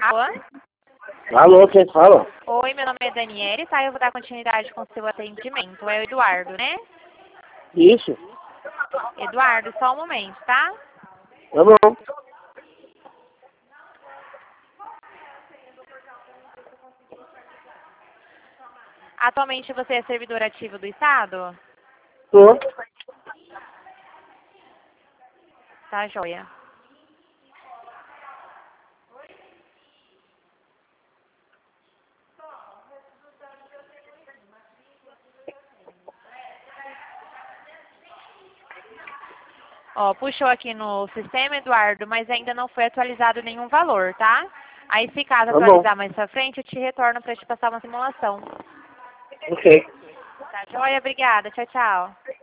Alô? Alô, quem fala? Oi, meu nome é Daniele, tá? Eu vou dar continuidade com o seu atendimento. É o Eduardo, né? Isso. Eduardo, só um momento, tá? Tá bom. Atualmente você é servidor ativo do Estado? Tô. Tá, joia. Ó, puxou aqui no sistema, Eduardo, mas ainda não foi atualizado nenhum valor, tá? Aí, se caso Tá bom. atualizar mais pra frente, eu te retorno pra te passar uma simulação. Ok. Tá, joia? Obrigada. Tchau, tchau.